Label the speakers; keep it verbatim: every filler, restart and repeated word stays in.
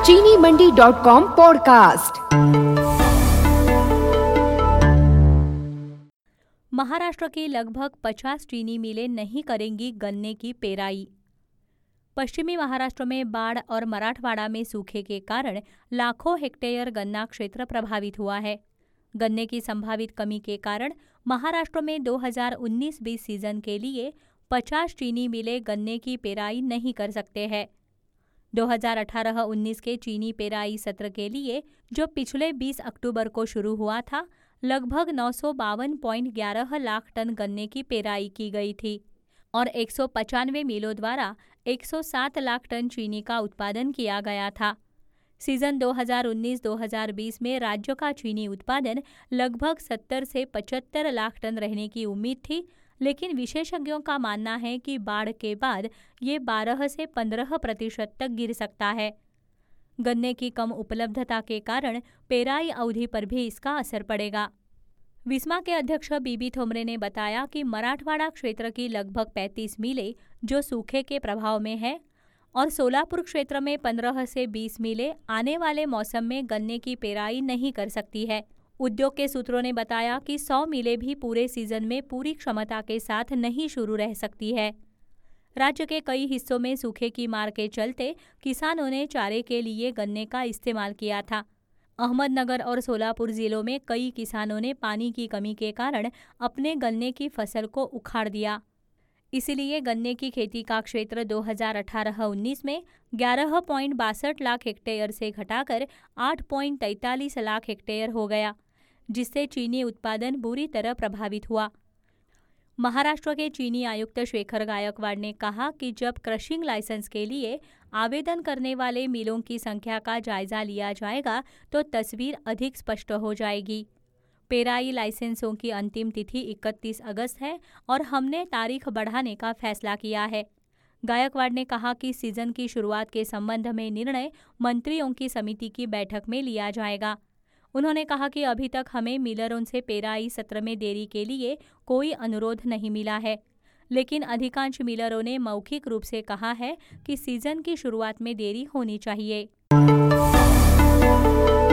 Speaker 1: चीनी Mandi dot com podcast.
Speaker 2: Maharashtra की लगभग पचास चीनी मिलें नहीं करेंगी गन्ने की पेराई। पश्चिमी महाराष्ट्र में बाढ़ और मराठवाड़ा में सूखे के कारण लाखों हेक्टेयर गन्ना क्षेत्र प्रभावित हुआ है। गन्ने की संभावित कमी के कारण महाराष्ट्र में दो हज़ार उन्नीस बीस सीजन के लिए पचास चीनी मिलें गन्ने की पेराई नहीं कर सकते हैं। दो हज़ार अठारह उन्नीस के चीनी पेराई सत्र के लिए जो पिछले बीस अक्टूबर को शुरू हुआ था, लगभग नौ सौ बावन पॉइंट ग्यारह लाख टन गन्ने की पेराई की गई थी और एक सौ पचानवे मिलों द्वारा एक सौ सात लाख टन चीनी का उत्पादन किया गया था। सीजन दो हज़ार उन्नीस दो हज़ार बीस में राज्य का चीनी उत्पादन लगभग सत्तर से पचहत्तर लाख टन रहने की उम्मीद थी, लेकिन विशेषज्ञों का मानना है कि बाढ़ के बाद ये बारह से पंद्रह प्रतिशत तक गिर सकता है। गन्ने की कम उपलब्धता के कारण पेराई अवधि पर भी इसका असर पड़ेगा। विस्मा के अध्यक्ष बीबी थोमरे ने बताया कि मराठवाड़ा क्षेत्र की लगभग पैंतीस मिलें जो सूखे के प्रभाव में है और सोलापुर क्षेत्र में पंद्रह से बीस मिलें आने वाले मौसम में गन्ने की पेराई नहीं कर सकती है। उद्योग के सूत्रों ने बताया कि सौ मिलें भी पूरे सीजन में पूरी क्षमता के साथ नहीं शुरू रह सकती है। राज्य के कई हिस्सों में सूखे की मार के चलते किसानों ने चारे के लिए गन्ने का इस्तेमाल किया था। अहमदनगर और सोलापुर जिलों में कई किसानों ने पानी की कमी के कारण अपने गन्ने की फसल को उखाड़ दिया। इसलिए गन्ने की खेती का क्षेत्र दो हज़ार अठारह उन्नीस में ग्यारह पॉइंट बासठ लाख हेक्टेयर से घटाकर आठ पॉइंट तैंतालीस लाख हेक्टेयर हो गया, जिससे चीनी उत्पादन बुरी तरह प्रभावित हुआ। महाराष्ट्र के चीनी आयुक्त शेखर गायकवाड़ ने कहा कि जब क्रशिंग लाइसेंस के लिए आवेदन करने वाले मिलों की संख्या का जायजा लिया जाएगा तो तस्वीर अधिक स्पष्ट हो जाएगी। पेराई लाइसेंसों की अंतिम तिथि इकतीस अगस्त है और हमने तारीख बढ़ाने का फैसला किया है। गायकवाड़ ने कहा कि सीजन की शुरुआत के संबंध में निर्णय मंत्रियों की समिति की बैठक में लिया जाएगा। उन्होंने कहा कि अभी तक हमें मिलरों से पेराई सत्र में देरी के लिए कोई अनुरोध नहीं मिला है, लेकिन अधिकांश मिलरों ने मौखिक रूप से कहा है कि सीजन की शुरुआत में देरी होनी चाहिए।